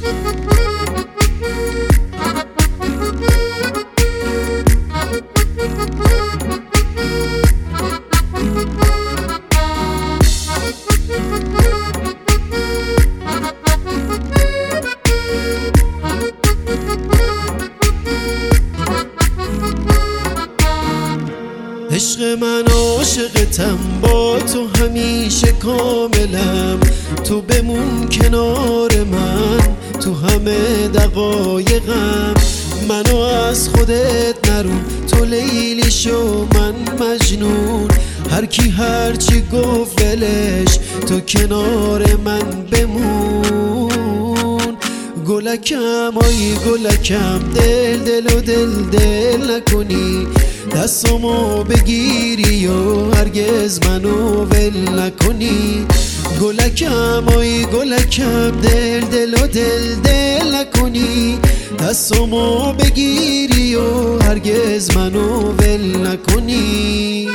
عشق من عاشقتم، با تو همیشه کاملم. تو بمون کنار من تو همه دقایقم. منو از خودت نرون، تو لیلی شو من مجنون. هر کی هر چی گفت ولش، تو کنار من بمون. گلکم آی گلکم، دل و دل نکنی. دستمو بگیری و هرگز منو ول نکنی. گلکم آی گلکم، دل و دل نکنی. دستمو بگیری و هرگز منو ول نکنی.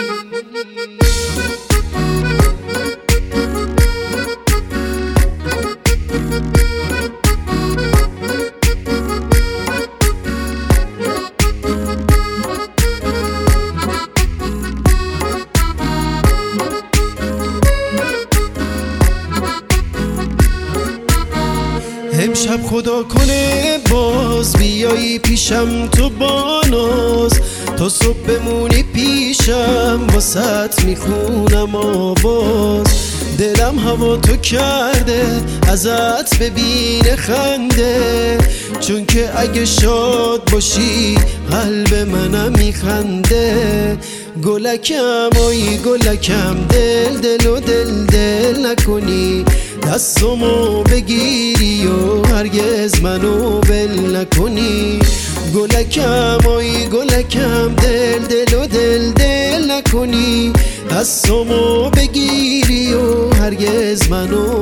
امشب خدا کنه باز بیایی پیشم تو با ناز. تا صبح بمونی پیشم واسط میخونم آواز. دلم هوا تو کرده ازت ببینه خنده. چون که اگه شاد باشی قلب منم میخنده. گلکم آی گلکم، دل و دل نکنی. دستمو بگیری و هرگز منو ول نکنی. گلکم آی گلکم، دل و دل نکنی. دستمو بگیری و هرگز منو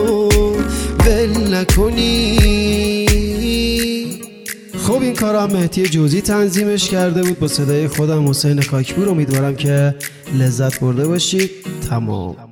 ول نکنی. خب این کارم مهدی جوزی تنظیمش کرده بود با صدای خودم حسین کاکپور. امیدوارم که لذت برده باشید. تمام.